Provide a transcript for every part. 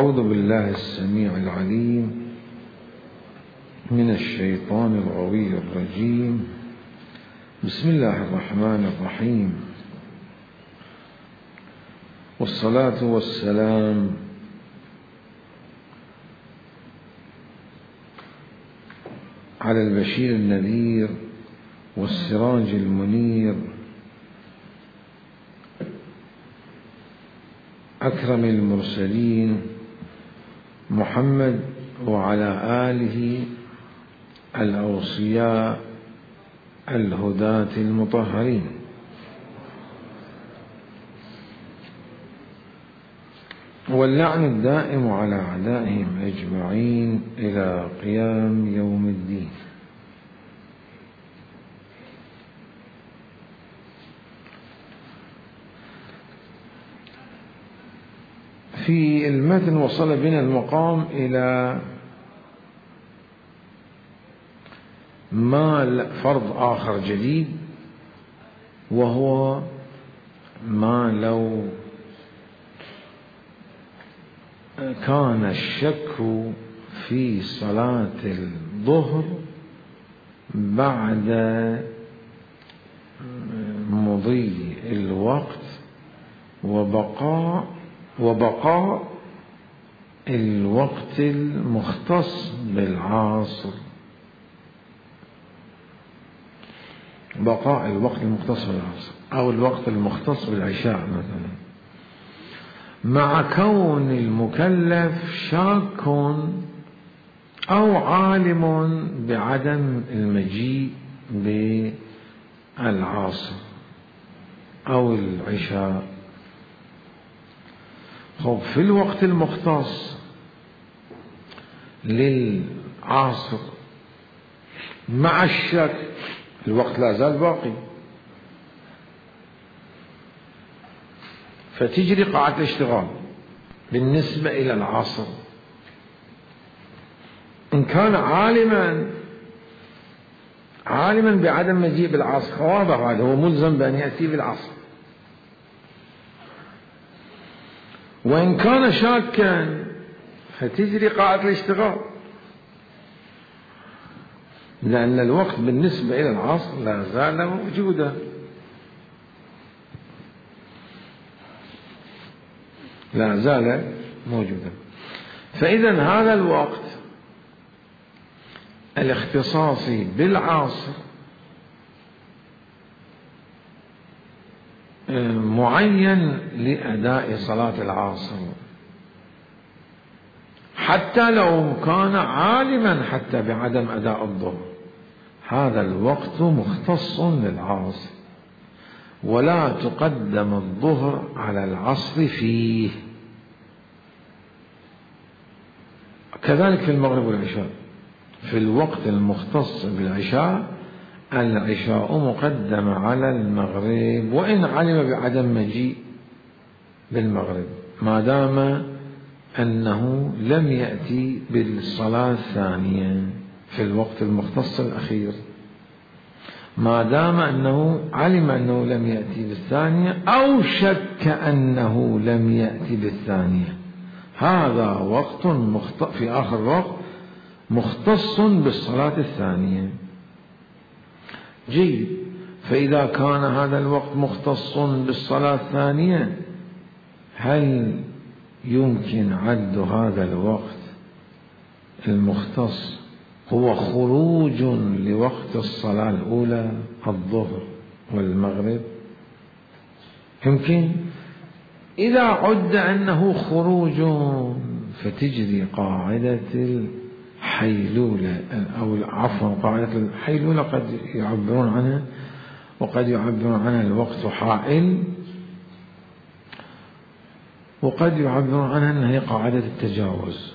أعوذ بالله السميع العليم من الشيطان الغوي الرجيم. بسم الله الرحمن الرحيم، والصلاة والسلام على البشير النذير والسراج المنير أكرم المرسلين محمد وعلى آله الأوصياء الهداة المطهرين. واللعن الدائم على أعدائهم أجمعين إلى قيام يوم الدين. في المتن وصل بنا المقام إلى فرض آخر جديد، وهو ما لو كان الشك في صلاة الظهر بعد مضي الوقت وبقاء الوقت المختص بالعصر، بقاء الوقت المختص بالعصر أو الوقت المختص بالعشاء مثلا، مع كون المكلف شاك أو عالم بعدم المجيء بالعصر أو العشاء. في الوقت المختص للعصر مع الشك الوقت لا زال باقي، فتجري قاعدة الاشتغال بالنسبة إلى العصر. إن كان عالما بعدم مجيء بالعصر واضح هذا، هو ملزم بأن يأتي بالعصر. وإن كان شاكا فتجري قاعدة الاشتغال، لأن الوقت بالنسبة إلى العصر لا زال موجودا. لا زال موجودا. فإذا هذا الوقت الاختصاصي بالعصر معين لأداء صلاة العصر، حتى لو كان عالما حتى بعدم أداء الظهر، هذا الوقت مختص للعصر، ولا تقدم الظهر على العصر فيه. كذلك في المغرب والعشاء، في الوقت المختص بالعشاء العشاء مقدم على المغرب وإن علم بعدم مجيء بالمغرب، ما دام أنه لم يأتي بالصلاة الثانية في الوقت المختص الأخير، ما دام أنه علم أنه لم يأتي بالثانية أو شك أنه لم يأتي بالثانية، هذا وقت في آخر وقت مختص بالصلاة الثانية. جيد. فإذا كان هذا الوقت مختص بالصلاة الثانية، هل يمكن عد هذا الوقت المختص هو خروج لوقت الصلاة الأولى الظهر والمغرب؟ يمكن. إذا عد أنه خروج فتجري قاعدة الحيلولة، أو عفوا قاعدة الحيلولة قد يعبرون عنها، وقد يعبرون عنها الوقت حائل، وقد يعبرون عنها أنها هي قاعدة التجاوز،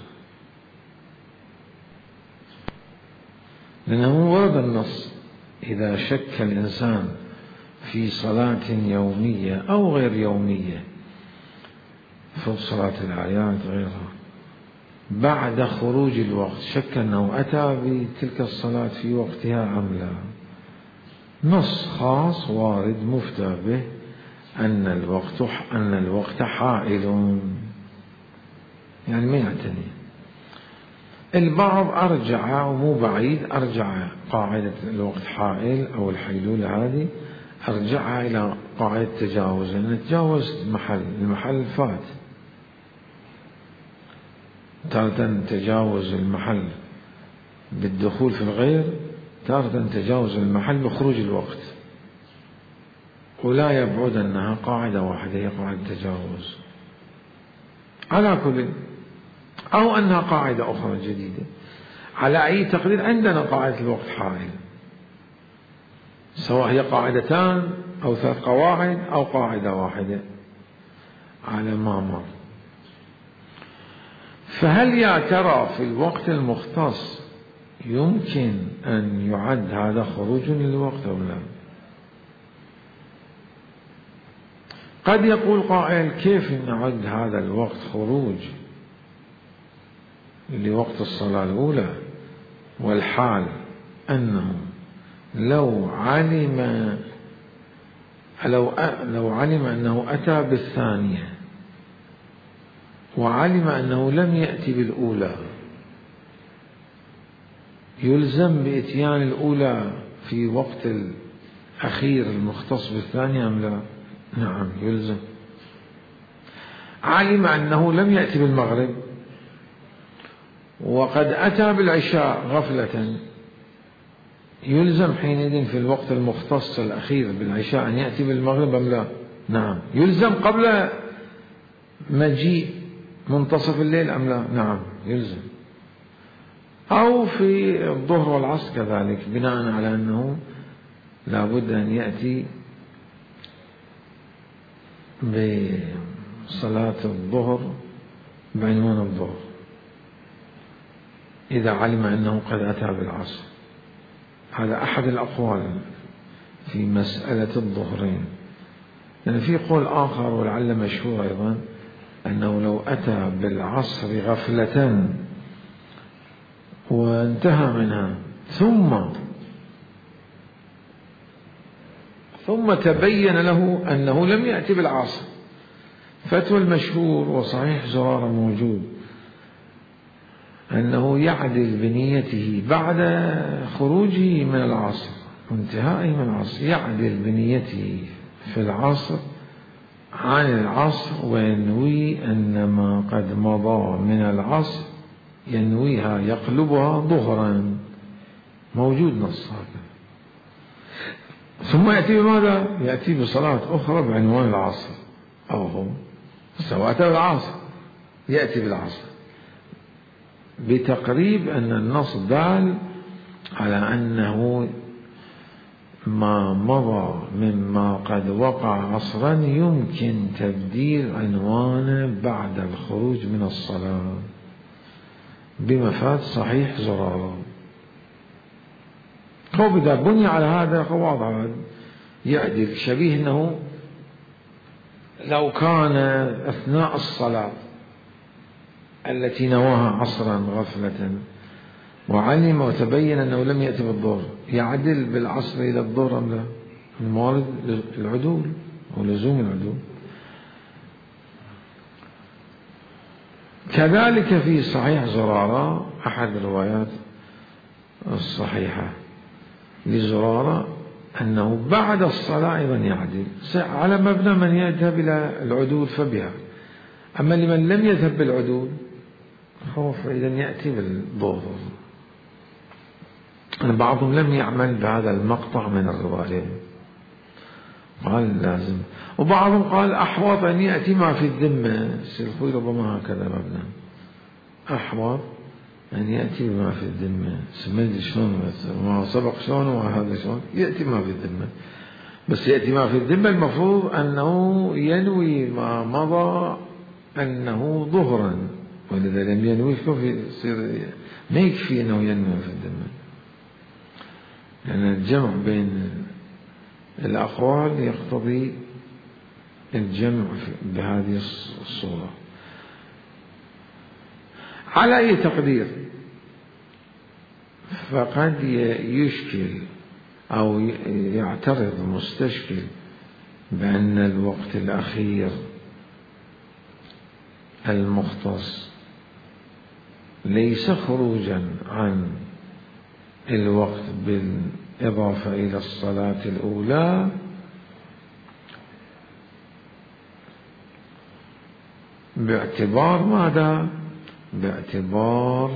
لأنه ورد النص إذا شك الإنسان في صلاة يومية أو غير يومية، في صلاة الأعياد غيرها، بعد خروج الوقت شك أنه أتى بتلك الصلاة في وقتها أم لا، نص خاص وارد مفتى به أن الوقت حائل، يعني ما يعتني. البعض أرجع، ومو بعيد، أرجع قاعدة الوقت حائل أو الحيلولة هذه أرجعها إلى قاعدة تجاوز، لأن تجاوز المحل فات. تارة تجاوز المحل بالدخول في الغير، تارة تجاوز المحل بخروج الوقت، ولا يبعد أنها قاعدة واحدة هي قاعدة تجاوز على كل، أو أنها قاعدة أخرى جديدة. على أي تقدير عندنا قاعدة الوقت حائل، سواء هي قاعدتان أو 3 قواعد أو قاعدة واحدة على ما مر. فهل يا ترى في الوقت المختص يمكن أن يعد هذا خروج للوقت أو لا؟ قد يقول قائل كيف نعد هذا الوقت خروج لوقت الصلاة الأولى، والحال أنه لو علم أنه أتى بالثانية وعلم أنه لم يأتي بالأولى، يلزم بإتيان الأولى في وقت الأخير المختص بالثانية أم لا؟ نعم يلزم. علم أنه لم يأتي بالمغرب وقد أتى بالعشاء غفلة، يلزم حينئذ في الوقت المختص الأخير بالعشاء أن يأتي بالمغرب أم لا؟ نعم يلزم. قبل مجيء منتصف الليل أم لا؟ نعم يلزم. أو في الظهر والعصر كذلك، بناء على أنه لا بد أن يأتي بصلاة الظهر بعنوان الظهر إذا علم أنه قد أتى بالعصر. هذا أحد الأقوال في مسألة الظهرين. لأن في قول آخر ولعل مشهور أيضا، أنه لو أتى بالعصر غفلة وانتهى منها ثم تبين له أنه لم يأتي بالعصر، فتوى المشهور وصحيح زرارة موجود أنه يعدل بنيته بعد خروجه من العصر وانتهائه من العصر، يعدل بنيته في العصر عن العصر وينوي أن ما قد مضى من العصر ينويها يقلبها ظهرا، موجود نص هذا. ثم يأتي بماذا؟ يأتي بصلاة أخرى بعنوان العصر، أو هو سواء أتى بالعصر يأتي بالعصر، بتقريب أن النص دال على أنه ما مضى مما قد وقع عصرا يمكن تبديل عنوانه بعد الخروج من الصلاة بمفاد صحيح زرارة. هو إذا بني على هذا واضح يعدل، شبيه أنه لو كان أثناء الصلاة التي نواها عصرا غفلة وعلم وتبين أنه لم يأتي بالظهر، يعدل بالعصر إلى الظهر أم لا؟ الموارد العدول ولزوم العدول. كذلك في صحيح زرارة أحد الروايات الصحيحة لزرارة أنه بعد الصلاة أيضا يعدل على مبنى من يذهب إلى العدول فبها، أما لمن لم يذهب بالعدول خوف إذا يأتي بالظهر. بعضهم لم يعمل بهذا المقطع من الرواية، قال لازم، وبعضهم قال أحوط أن يأتي ما في الذمة. الخوي ربما هكذا مبنى، أحوط أن يأتي ما في الذمة، سمعت شلون ما سبق شلون وهذا شلون يأتي ما في الذمة، بس يأتي ما في الذمة المفروض أنه ينوي ما مضى أنه ظهرا، ولذا لم ينوي يصير ما يكفي أنه ينوي في الذمة، لأن يعني الجمع بين الأقوال يقتضي الجمع بهذه الصورة. على أي تقدير فقد يشكل أو يعترض مستشكل بأن الوقت الأخير المختص ليس خروجا عن الوقت بالإضافة إلى الصلاة الأولى، باعتبار ماذا؟ باعتبار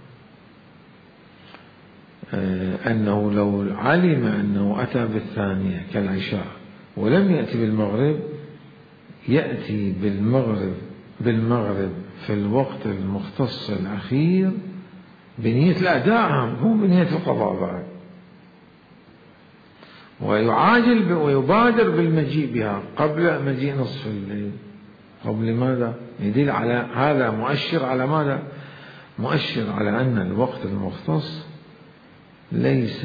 أنه لو علم أنه أتى بالثانية كالعشاء ولم يأتي بالمغرب، يأتي بالمغرب في الوقت المختص الأخير بنية الأداء، مو بنية القضاء بعد، ويعاجل ويبادر بالمجيء بها قبل مجيء نصف الليل. قبل ماذا؟ يدل على هذا مؤشر على ماذا؟ مؤشر على أن الوقت المختص ليس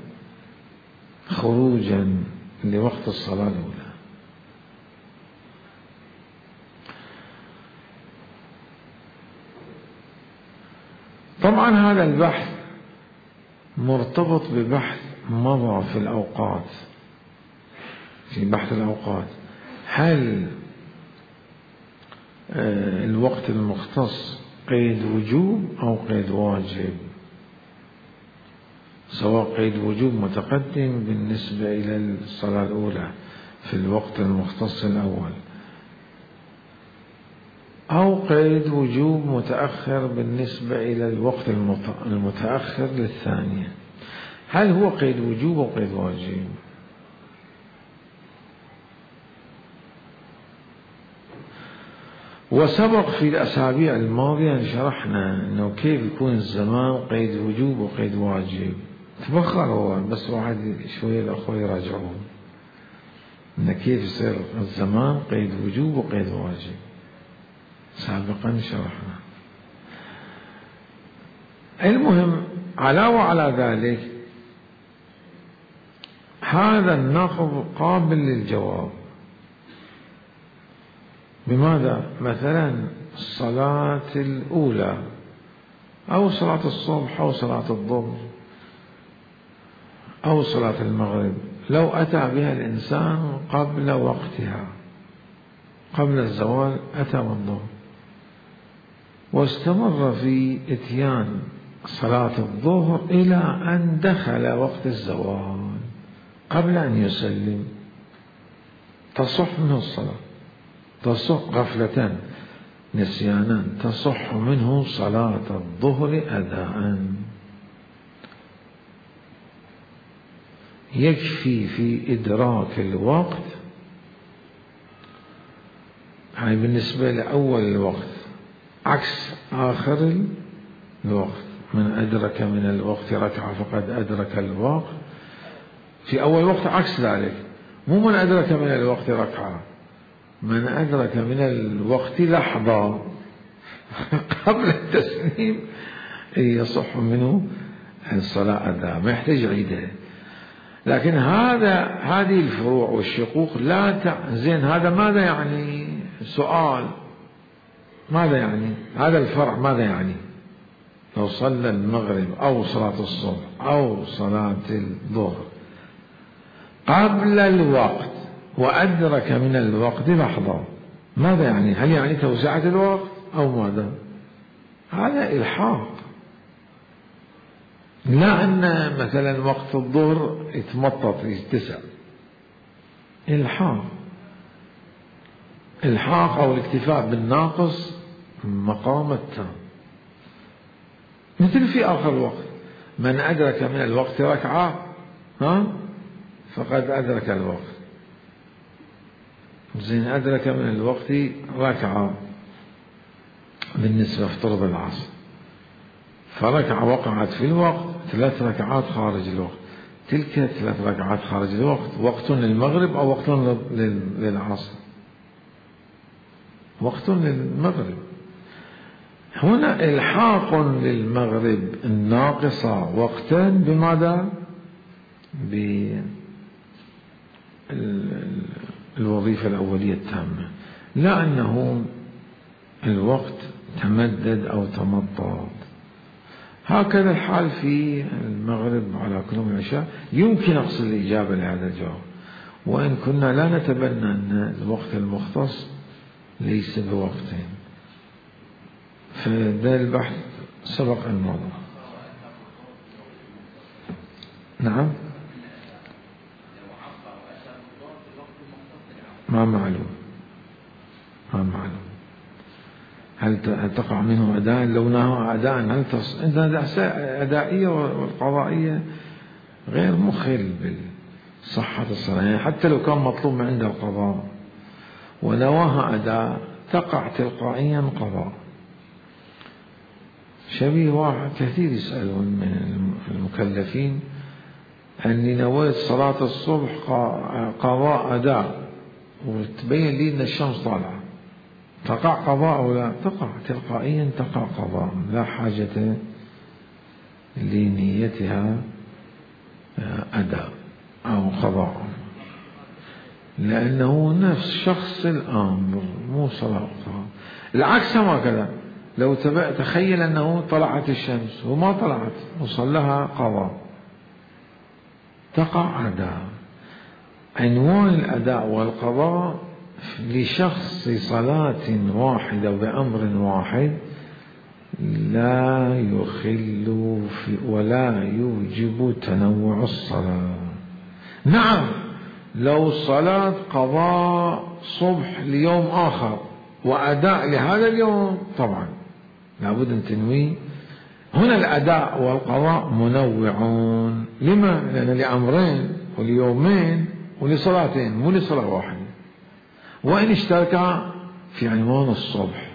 خروجا لوقت الصلاة الأولى. طبعا هذا البحث مرتبط ببحث مضى في الأوقات، في بحث الأوقات، هل الوقت المختص قيد وجوب أو قيد واجب؟ سواء قيد وجوب متقدم بالنسبة إلى الصلاة الأولى في الوقت المختص الأول، أو قيد وجوب متأخر بالنسبة إلى الوقت المتأخر للثانية. هل هو قيد وجوب أو قيد واجب؟ وسبق في الأسابيع الماضية شرحنا أنه كيف يكون الزمان قيد وجوب وقيد واجب. تبخر هو بس واحد شوية الأخوة يراجعون أن كيف يصير الزمان قيد وجوب وقيد واجب، سابقا شرحنا. المهم علاوة على ذلك هذا النقض قابل للجواب. بماذا؟ مثلا الصلاة الأولى أو صلاة الصبح أو صلاة الظهر أو صلاة المغرب، لو أتى بها الإنسان قبل وقتها، قبل الزوال أتى بالظهر، واستمر في إتيان صلاة الظهر إلى أن دخل وقت الزوال قبل أن يسلم، تصح منه الصلاة، تصح غفلة نسيانا، تصح منه صلاة الظهر أداء. يكفي في إدراك الوقت، هاي بالنسبة لأول الوقت، عكس آخر الوقت. من أدرك من الوقت ركعة فقد أدرك الوقت. في أول وقت عكس ذلك، مو من أدرك من الوقت ركعة، من أدرك من الوقت لحظة قبل التسليم يصح منه الصلاة أداء، ما يحتاج عيدها. لكن هذه الفروع والشقوق زين هذا ماذا يعني؟ سؤال، ماذا يعني هذا الفرع؟ ماذا يعني لو صلى المغرب أو صلاة الصبح أو صلاة الظهر قبل الوقت وأدرك من الوقت لحظة، ماذا يعني؟ هل يعني توسعة الوقت أو ماذا؟ هذا إلحاق. لا أن مثلا وقت الظهر يتمطط يتسع، إلحاق أو الاكتفاء بالناقص مقام التام. مثل في آخر الوقت، من أدرك من الوقت ركعة فقد أدرك الوقت. زين أدرك من الوقت ركعة بالنسبة افترض العصر، فركعة وقعت في الوقت، 3 ركعات خارج الوقت، تلك 3 ركعات خارج الوقت وقت للمغرب أو وقت للعصر؟ وقت للمغرب. هنا إلحاق للمغرب الناقصة وقتا بماذا؟ بالوظيفة الأولية التامة، لا أنه الوقت تمدد أو تمطط. هكذا الحال في المغرب على كل من العشاء. يمكن أقصد الإجابة لهذا الجواب، وإن كنا لا نتبنى أن الوقت المختص ليس بوقت. فده البحث سبق الموضوع. نعم، ما معلوم. هل تقع منه أداء؟ لو نهى أداء هل أدائية والقضائية غير مخل بصحة الصلاة، يعني حتى لو كان مطلوب من عنده القضاء ونواها أداء تقع تلقائيا قضاء. شبيه واحد كثير يسألون من المكلفين أني نويت صلاة الصبح قضاء أداء وتبين لي أن الشمس طالعة، تقع قضاء أو لا؟ تقع تلقائيا، تقع قضاء، لا حاجة لنيتها أداء أو قضاء، لأنه نفس شخص الأمر مو صلاة. العكس هكذا، لو تخيل أنه طلعت الشمس وما طلعت وصلها قضاء، تقع أداء. عنوان الأداء والقضاء لشخص صلاة واحدة بأمر واحد لا يخل ولا يوجب تنوع الصلاة. نعم، لو صلاة قضاء صبح ليوم آخر وأداء لهذا اليوم طبعا لابد أن تنوي. هنا الأداء والقضاء منوعون. لما؟ لأن لأمرين وليومين ولصلاتين مو لصلاة واحدة، وإن اشتركا في عنوان الصبح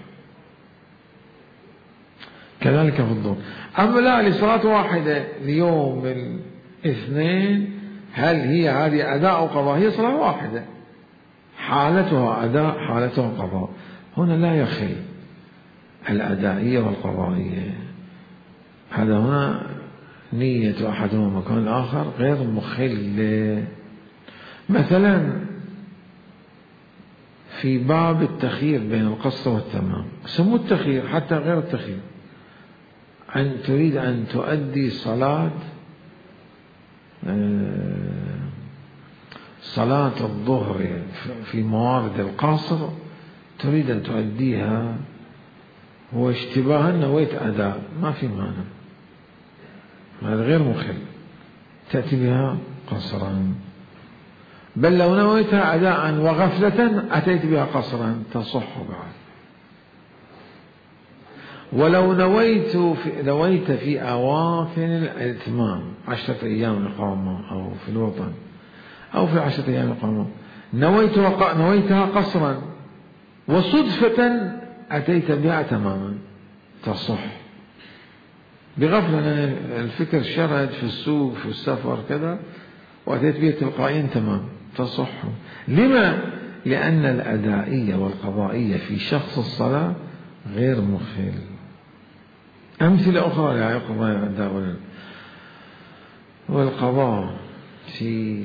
كذلك في الظهر. أما لا، لصلاة واحدة ليوم الاثنين، هل هي هذه أداء أو قضاء؟ هي صلاة واحدة، حالتها أداء حالتها قضاء. هنا لا يخل الأدائية والقضائية. هذا هنا نية أحدهما مكان الآخر غير مخل. مثلا في باب التخيير بين القصر والتمام، سموه التخيير حتى غير التخيير، أن تريد أن تؤدي صلاة الظهر في موارد القصر، تريد أن تؤديها واشتباها نويت أداء، ما في مانع، هذا غير مخل، تأتي بها قصرا. بل لو نويتها أداء وغفلة أتيت بها قصرا تصح بعد. ولو نويت في أواخر الإتمام 10 أيام إقامة أو في الوطن أو في 10 أيام إقامة، نويتها قصرا وصدفة أتيت بها تماما تصح. بغفلة الفكر شرد في السوق في السفر كذا وأتيت بها تلقائيا تمام تصح. لما؟ لأن الأدائية والقضائية في شخص الصلاة غير مخل. أمثلة أخرى لا يقضى الأداء والقضاء في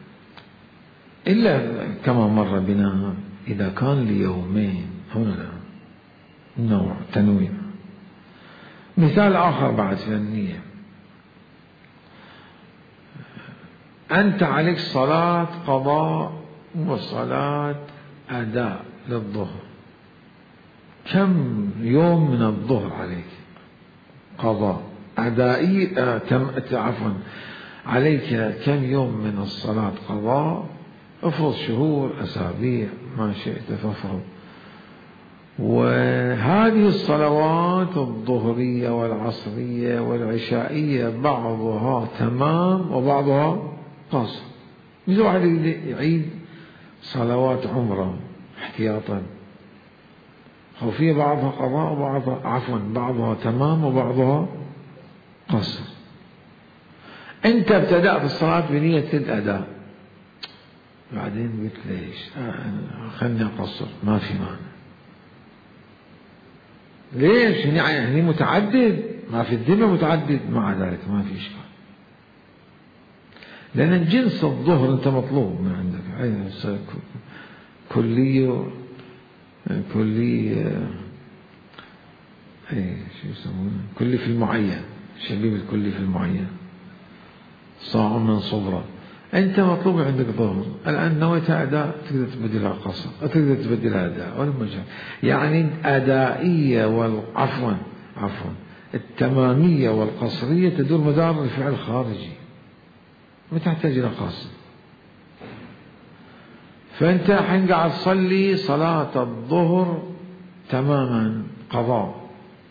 إلا كما مر بنا إذا كان ليومين، هنا نوع تنويع. مثال آخر بعد في النية، أنت عليك صلاة قضاء وصلاة أداء للظهر، كم يوم من الظهر عليك قضاء أدائي عفوا عليك كم يوم من الصلاة قضاء؟ افرض شهور أسابيع ما شئت فافرض. وهذه الصلوات الظهرية والعصرية والعشائية بعضها تمام وبعضها قصر. مثل واحد يعيد صلوات عمره احتياطا خوفية، بعضها قضاء وبعضها بعضها تمام وبعضها قصر. أنت ابتدأت الصلاة بنية الأداء، بعدين قلت ليش خلني أقصر، ما في معنى. ليش؟ يعني متعدد، ما في الذمة متعدد، مع ذلك ما في إشكال، لأن جنس الظهر أنت مطلوب من عندك، شو يسمونه، كلي في المعين، شبيب الكلي في المعين، صاع من صبرة. أنت مطلوب عندك ظهر، الآن نويت أداء تقدر تبدلها قصر، تقدر تبدلها أداء ولا مجال. يعني أدائية عفوا التمامية والقصرية تدور مدار الفعل الخارجي، ما تحتاج إلى قصر. فأنت حين قاعد تصلي صلاة الظهر تماما قضاء،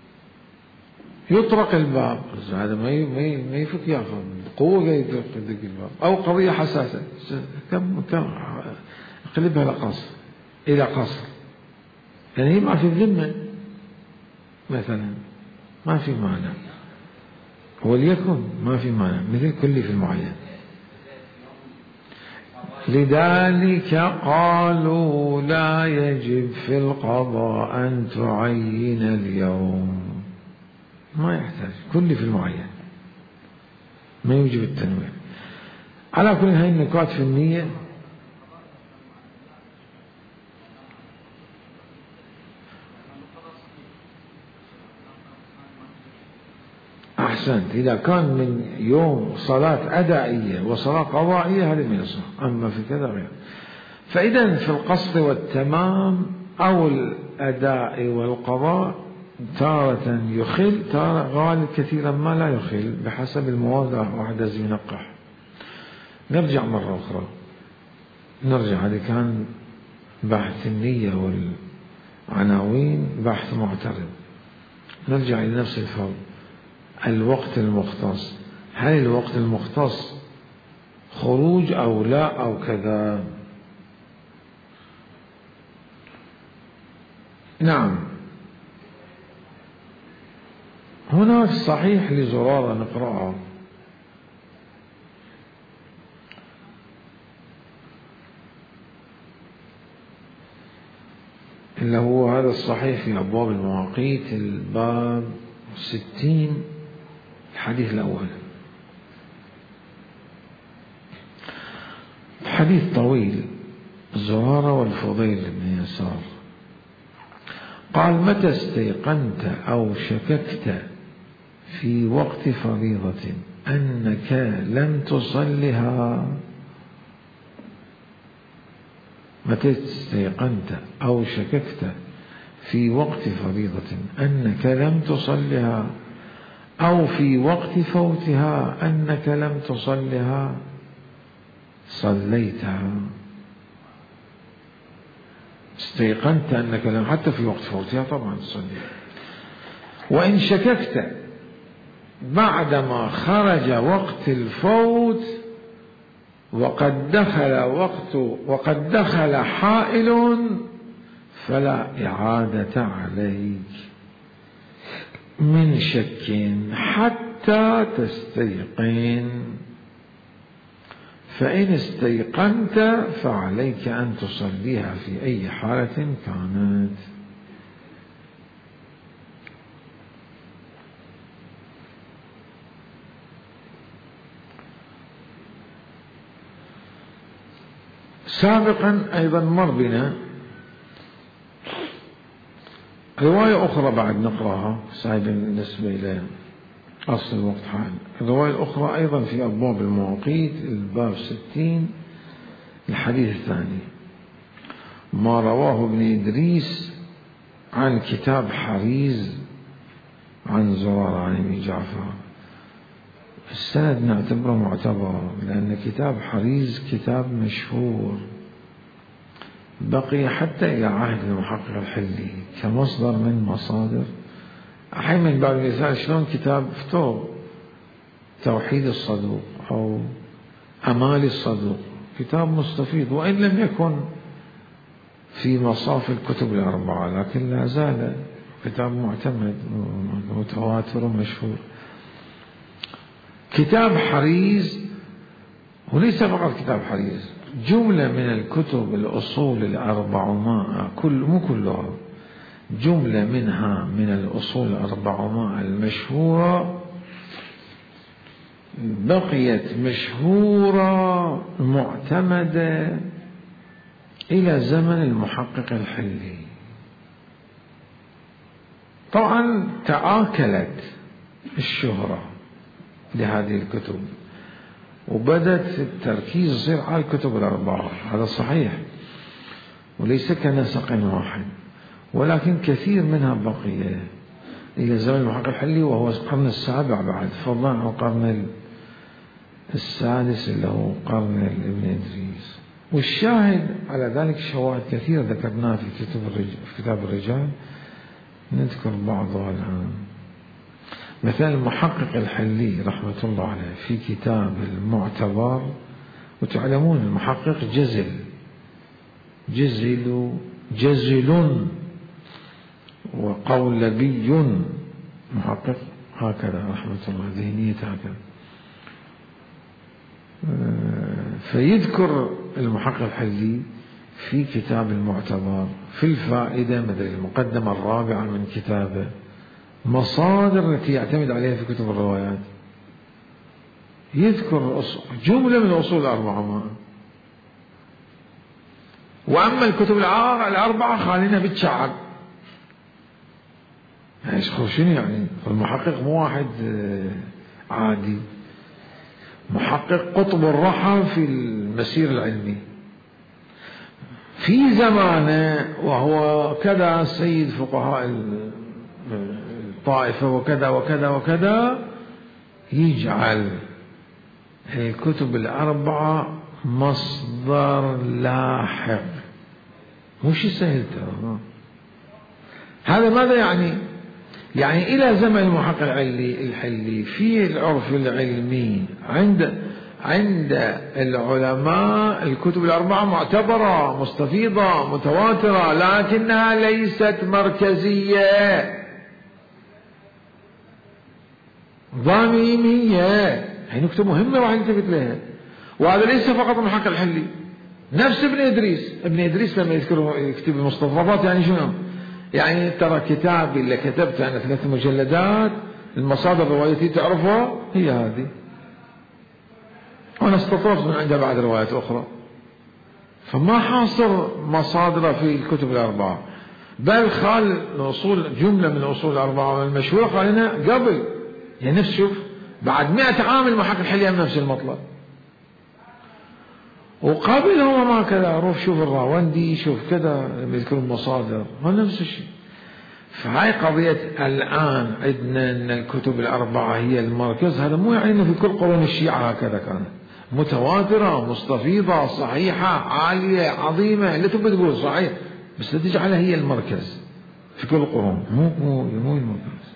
يطرق الباب، هذا ما يفك ياخذ قوة يدق الباب، أو قضية حساسة كم قلبها لقصر إلى قصر، يعني هي ما في الذمة مثلا، ما في مانع، وليكن ما في مانع مثل كل في المعين. لذلك قالوا لا يجب في القضاء أن تعين اليوم، ما يحتاج، كل في المعين ما يوجب التنويع. على كل هاي النكات في النية. أحسنت، إذا كان من يوم صلاة أدائية وصلاة قضائية هذا ما يصح، أما في كذا غير. فإذا في القصر والتمام أو الأداء والقضاء تارة يخل، تارة غالب كثيرا ما لا يخل بحسب الموضع وحدز ينقح. نرجع مرة أخرى، نرجع، هذا كان بحث النية والعناوين بحث معترض. نرجع إلى نفس الفرض، الوقت المختص، هل الوقت المختص خروج أو لا أو كذا؟ نعم، هناك صحيح لزرارة نقرأها، اللي هو هذا الصحيح في أبواب المواقيت الباب 60 الحديث الأول. حديث طويل، زرارة والفضيل بن يسار قال: متى استيقنت أو شككت في وقت فريضة أنك لم تصلها، متى استيقنت أو شككت في وقت فريضة أنك لم تصلها، أو في وقت فوتها أنك لم تصلها، صليتها. استيقنت أنك لم، حتى في وقت فوتها طبعا تصليها. وإن شككت بعدما خرج وقت الفوت وقد دخل حائل فلا إعادة عليك من شك حتى تستيقن، فإن استيقنت فعليك أن تصليها في أي حالة كانت. سابقا أيضا مر بنا رواية أخرى بعد نقرأها سعيدا بالنسبة إلى أصل الوقت حال. الرواية الأخرى أيضا في أبواب المواقيت الباب 60 الحديث الثاني، ما رواه ابن إدريس عن كتاب حريز عن زرارة عن ابن جعفر. السند نعتبره معتبر، لأن كتاب حريز كتاب مشهور بقي حتى إلى عهد المحقق الحلي كمصدر من مصادر. أحيانا من بعض المثال شلون كتاب فتور توحيد الصدوق أو أمال الصدوق، كتاب مستفيض وإن لم يكن في مصاف الكتب الأربعة، لكن لا زال كتاب معتمد متواتر ومشهور. كتاب حريز، وليس فقط كتاب حريز، جملة من الكتب الأصول الأربعمائة، مو كلها، جملة منها من الأصول الأربعمائة المشهورة بقيت مشهورة معتمدة إلى زمن المحقق الحلي. طبعا تآكلت الشهرة لهذه الكتب وبدأت التركيز يصير على الكتب الأربعة، هذا صحيح وليس كنسق واحد، ولكن كثير منها بقية إلى زمن المحقق الحلي، وهو القرن السابع بعد، فضلا عن القرن السادس اللي هو قرن ابن إدريس. والشاهد على ذلك شواهد كثيرة ذكرناها في كتاب الرجال، نذكر بعضها الآن. مثلا المحقق الحلي رحمة الله عليه في كتاب المعتبر، وتعلمون المحقق جزل وقولبي، محقق هكذا رحمة الله، ذهنية هكذا. فيذكر المحقق الحلي في كتاب المعتبر في الفائدة مثل المقدمة الرابعة من كتابه مصادر التي يعتمد عليها في كتب الروايات، يذكر جملة من الأصول الأربعة. وأما الكتب الأربعة خالينا بالشعب. شنو يعني؟ المحقق مو واحد عادي، محقق قطب الرحى في المسير العلمي في زمانه، وهو كذا سيد فقهاء الطائفة وكذا وكذا وكذا، يجعل الكتب الأربعة مصدر لاحق، مش سهل ترى. هذا ماذا يعني؟ يعني إلى زمن المحقق الحلي في العرف العلمي عند العلماء الكتب الأربعة معتبرة مستفيضة متواترة، لكنها ليست مركزية ضميمية، هي نكتة مهمة راح نلتفت لها. وهذا ليس فقط المحقق الحلي، نفس ابن إدريس لما يكتب المستطرفات، يعني شنو؟ يعني ترى كتابي اللي كتبته أنا 3 مجلدات، المصادر الروايتي تعرفها هي هذه، وأنا استطرفت من عندها بعد روايات أخرى، فما حاصر مصادره في الكتب الأربعة، بل خال جملة من الأصول الأربعة المشهورة قالنا قبل، يعني نفس شوف بعد 100 عام المحقق الحلي نفس المطلب، وقبل هو ما كذا. روح شوف الراوندي، شوف كذا بيذكر المصادر، هو نفس الشيء. فهاي قضية الآن عندنا أن الكتب الأربعة هي المركز، هذا مو يعني أنه في كل قرون الشيعة هكذا كانت متواترة مستفيضة صحيحة عالية عظيمة، اللي تبي تقول صحيح، بس لا تجعلها هي المركز في كل القرون، مو المركز.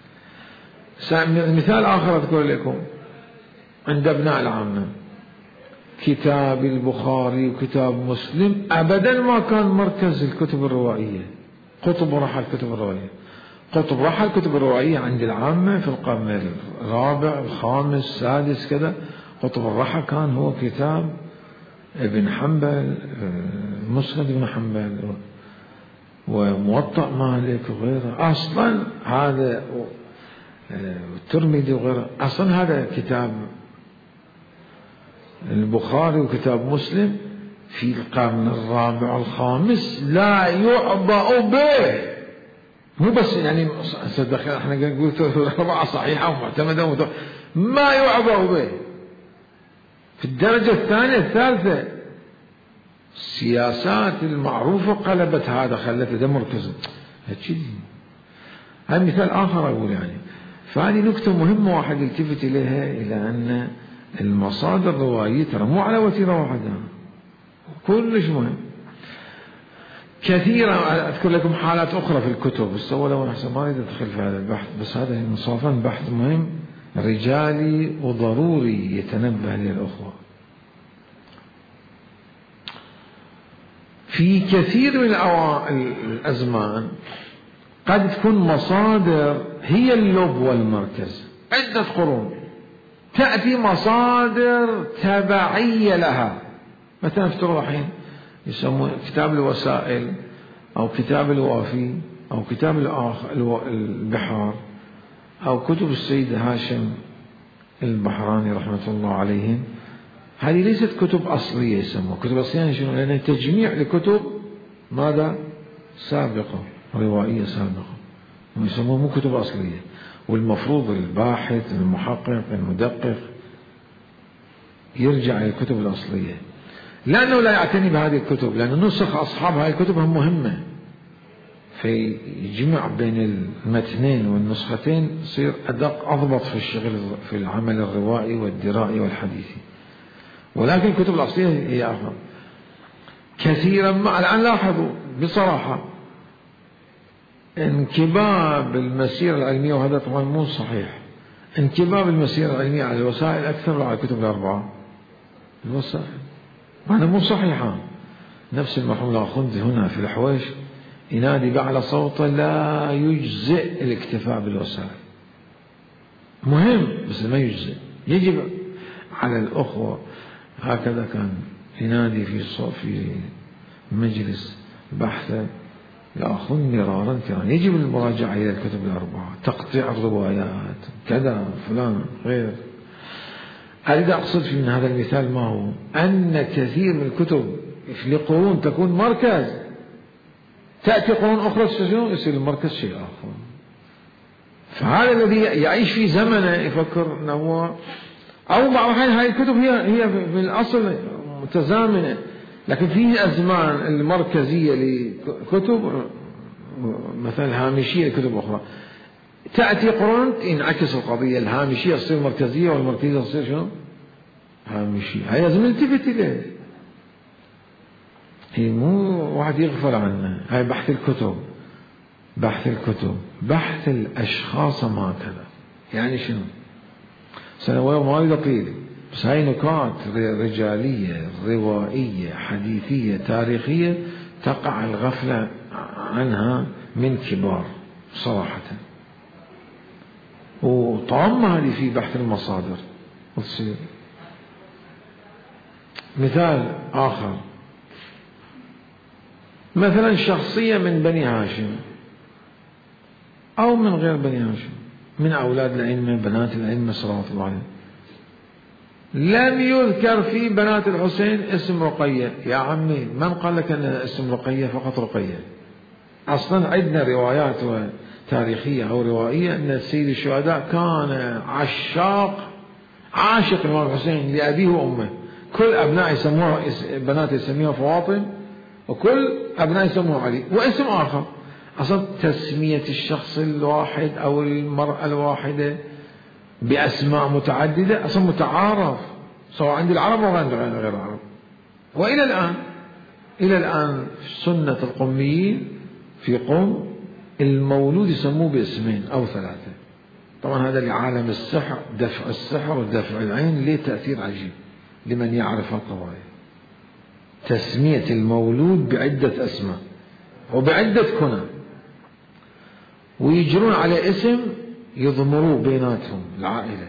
مثال آخر أذكر لكم عند أبناء العامة، كتاب البخاري وكتاب مسلم أبدا ما كان مركز الكتب الروائية، قطب رحى الكتب الروائية، قطب رحى الكتب الروائية عند العامة في القرن الرابع الخامس السادس كذا. قطب الرحى كان هو كتاب ابن حنبل، مسند ابن حنبل وموطأ مالك وغيره، أصلا هذا الترمذي وغيره، أصلا هذا كتاب البخاري وكتاب مسلم في القرن الرابع الخامس لا يعبأ به، مو بس يعني صدق احنا نقول الأربعة صحيحة ومعتمدة ما يعبأ به. في الدرجة الثانية الثالثة السياسات المعروفة قلبت هذا، خلته ده مركز. هذا مثال آخر أقول يعني. فهذه نكتة مهمة واحد يلتفت إليها، إلى أن المصادر الروائية ترى مو على وتيرة واحدة، كلش مهم. كثيرا أذكر لكم حالات أخرى في الكتب، بس أولا أحسن ما أريد أدخل في هذا البحث، بس هذا إنصافا بحث مهم رجالي وضروري يتنبه للأخوة. في كثير من الأزمان قد تكون مصادر هي اللب والمركز، عدة قرون تأتي مصادر تبعية لها، مثلا افترض الحين يسمون كتاب الوسائل أو كتاب الوافي أو كتاب البحار أو كتب السيد هاشم البحراني رحمة الله عليهم، هذه ليست كتب أصلية، يسموها كتب أصلية شنو؟ لأنها تجميع لكتب ماذا؟ سابقة، روائية سابقة، ويسموها مو كتب أصلية. والمفروض الباحث المحقق المدقق يرجع إلى الكتب الأصلية، لأنه لا يعتني بهذه الكتب، لأن نسخ أصحاب هذه الكتب هم مهمة، فيجمع بين المتنين والنسختين، يصير أدق أضبط في الشغل في العمل الروائي والدرائي والحديثي. ولكن الكتب الأصلية هي أفضل كثيرا. مع الآن لاحظوا بصراحة انكباب المسيرة العلمية، وهذا طبعا مو صحيح، انكباب المسيرة العلمية على الوسائل أكثر من على الكتب الأربعة. الوسائل هذا مو صحيحة. نفس المرحوم الأخوندي هنا في الحويش ينادي بأعلى صوته لا يجزئ الاكتفاء بالوسائل، مهم بس ما يجزئ، يجب على الأخوة. هكذا كان ينادي في مجلس بحث يأخذ مرارا كرارا، يجب المراجعة إلى الكتب الأربعة، تقطيع الروايات كذا فلان غير. أريد أقصد من هذا المثال ما هو أن كثير من الكتب لقرون تكون مركز، تأتي قرون أخرى يصير المركز شيء آخر. فهذا الذي يعيش في زمنه يفكر أنه هو، أو بعض الأحيان هذه الكتب هي في الأصل متزامنة، لكن في أزمان المركزية لكتب مثلا هامشية لكتب أخرى، تأتي قرون ينعكس القضية، الهامشية تصير مركزية والمركزية تصير شنو؟ هامشية. هاي لازم نلتفت إليه، هي مو واحد يغفل عنه. هاي بحث الكتب، بحث الكتب، بحث الأشخاص ما كذا. يعني شنو؟ سنوات ما أريد أطيل، بس هاي نكات رجالية روائية حديثية تاريخية تقع الغفلة عنها من كبار صراحة. وطعم هذه في بحث المصادر وتصير. مثال آخر، مثلا شخصية من بني هاشم أو من غير بني هاشم، من أولاد الأئمة بنات الأئمة صلوات الله عليهم، لم يذكر في بنات الحسين اسم رقية. يا عمي من قال لك أن اسم رقية فقط رقية؟ أصلا عندنا روايات تاريخية أو روائية أن سيد الشهداء كان عاشق الإمام الحسين لأبيه وأمه، كل أبناء يسموها بنات يسميها فواطم، وكل أبناء يسموها علي واسم آخر. أصلا تسمية الشخص الواحد أو المرأة الواحدة بأسماء متعددة أصلا متعارف، سواء عند العرب أو عند غير العرب. وإلى الآن سنة القميين في قم المولود يسموه باسمين أو ثلاثة. طبعا هذا لعالم السحر، دفع السحر ودفع العين له تأثير عجيب لمن يعرف القضايا. تسمية المولود بعدة أسماء وبعدة كنى، ويجرون على اسم يضمروه بيناتهم العائلة،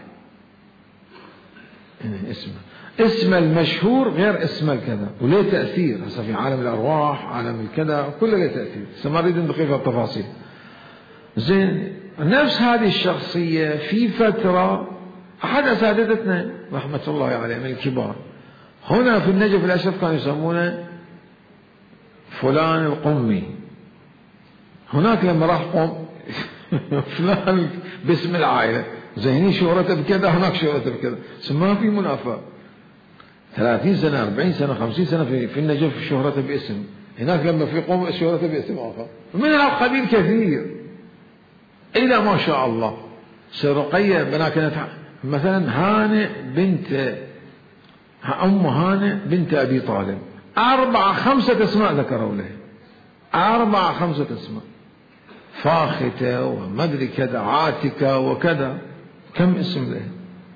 اسم المشهور غير اسم الكذا، وليه تأثير. هسه في عالم الأرواح، عالم الكذا، كله له تأثير. ما أريد ندخل في التفاصيل. زين، نفس هذه الشخصية في فترة أحد أساتذتنا رحمة الله عليه من الكبار هنا في النجف الأشرف كانوا يسمونه فلان القمي. هناك لما راح قم فلان باسم العائلة، زيني شهرته بكذا، هناك شهرته بكذا، ما في منافاة. 30 سنة 40 سنة 50 سنة في النجف شهرته باسم، هناك لما في قم شهرته باسم آخر. من القبيل كثير إلى ما شاء الله. رقية بنا كانت مثلا هانئ بنت أم هانئ بنت أبي طالب، 4-5 أسماء ذكروا له، 4-5 أسماء، فاختة وما أدري كذا، عاتكة وكذا، كم اسم له.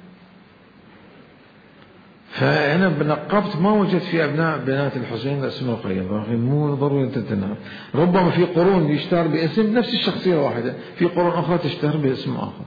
فأنا بنقبت ما وجدت في أبناء بنات الحسين اسم رقية، مو ضروري أن تتناول. ربما في قرون يشتهر باسم نفس الشخصية واحدة، في قرون أخرى تشتهر باسم آخر،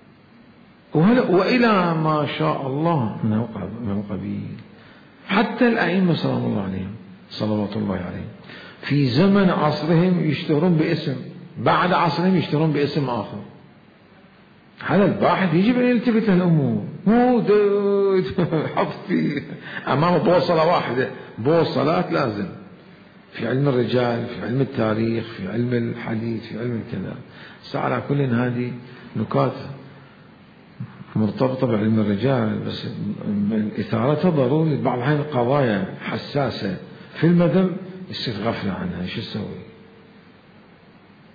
وإلى ما شاء الله من قبيل. حتى الأئمة صلوات الله عليهم في زمن عصرهم يشتهرون باسم، بعد عصرهم يشتهرون باسم آخر. هذا الباحث يجب أن يلتفت للأمور، مو حط في أمام بوصلة واحدة، بوصلات لازم في علم الرجال، في علم التاريخ، في علم الحديث، في علم الكذا. على كل هذه نكات مرتبطة بعلم الرجال، بس إثارتها ضروري. بعض الأحيان قضايا حساسة في المذهب يصير غفلة عنها، شو تسوي؟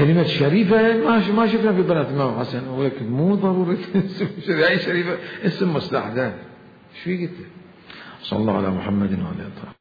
كلمة شريفة ما شفنا في بنات الإمام حسن، ولكن مو ضروري اسم شريفة اسم مستحدث. شو قلت؟ صلى الله على محمد وعلى آله.